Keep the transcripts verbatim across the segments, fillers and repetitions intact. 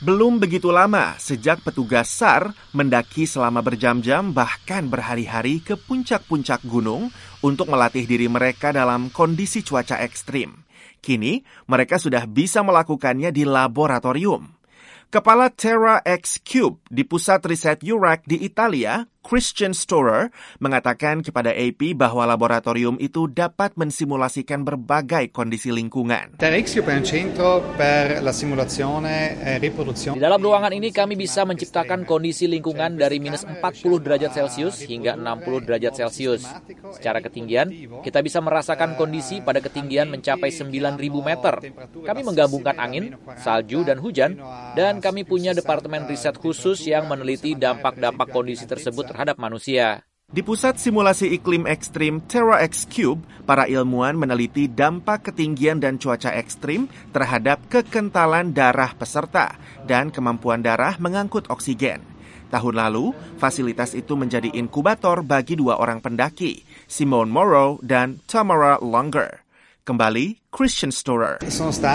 Belum begitu lama sejak petugas S A R mendaki selama berjam-jam bahkan berhari-hari ke puncak-puncak gunung untuk melatih diri mereka dalam kondisi cuaca ekstrim. Kini mereka sudah bisa melakukannya di laboratorium. Kepala Terra X Cube di Pusat Riset U R A C di Italia, Christian Storer, mengatakan kepada A P bahwa laboratorium itu dapat mensimulasikan berbagai kondisi lingkungan. Terra X Cube è un centro per la simulazione e riproduzione. Di dalam ruangan ini kami bisa menciptakan kondisi lingkungan dari minus empat puluh derajat Celcius hingga enam puluh derajat Celcius. Secara ketinggian, kita bisa merasakan kondisi pada ketinggian mencapai sembilan ribu meter. Kami menggabungkan angin, salju, dan hujan, dan kami punya departemen riset khusus yang meneliti dampak-dampak kondisi tersebut terhadap manusia. Di Pusat Simulasi Iklim Ekstrim Terra X Cube, para ilmuwan meneliti dampak ketinggian dan cuaca ekstrim terhadap kekentalan darah peserta dan kemampuan darah mengangkut oksigen. Tahun lalu, fasilitas itu menjadi inkubator bagi dua orang pendaki, Simone Morrow dan Tamara Longer. Kembali, Christian Storer.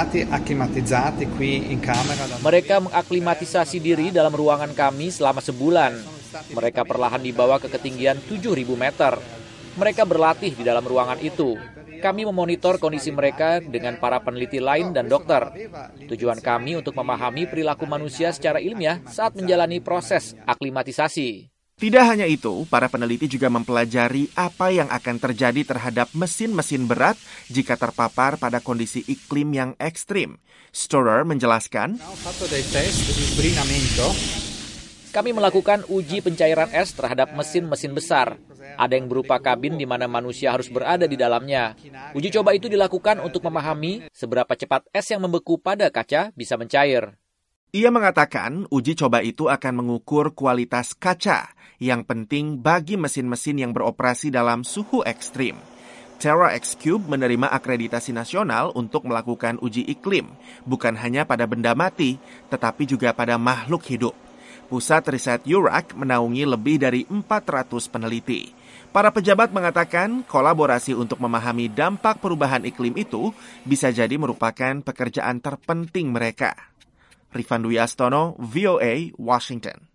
Mereka mengaklimatisasi diri dalam ruangan kami selama sebulan. Mereka perlahan dibawa ke ketinggian tujuh ribu meter. Mereka berlatih di dalam ruangan itu. Kami memonitor kondisi mereka dengan para peneliti lain dan dokter. Tujuan kami untuk memahami perilaku manusia secara ilmiah saat menjalani proses aklimatisasi. Tidak hanya itu, para peneliti juga mempelajari apa yang akan terjadi terhadap mesin-mesin berat jika terpapar pada kondisi iklim yang ekstrim. Storer menjelaskan, kami melakukan uji pencairan es terhadap mesin-mesin besar. Ada yang berupa kabin di mana manusia harus berada di dalamnya. Uji coba itu dilakukan untuk memahami seberapa cepat es yang membeku pada kaca bisa mencair. Ia mengatakan uji coba itu akan mengukur kualitas kaca yang penting bagi mesin-mesin yang beroperasi dalam suhu ekstrim. Terra X Cube menerima akreditasi nasional untuk melakukan uji iklim, bukan hanya pada benda mati, tetapi juga pada makhluk hidup. Pusat Riset U R A C menaungi lebih dari empat ratus peneliti. Para pejabat mengatakan kolaborasi untuk memahami dampak perubahan iklim itu bisa jadi merupakan pekerjaan terpenting mereka. Rifan Dwi Astono, V O A, Washington.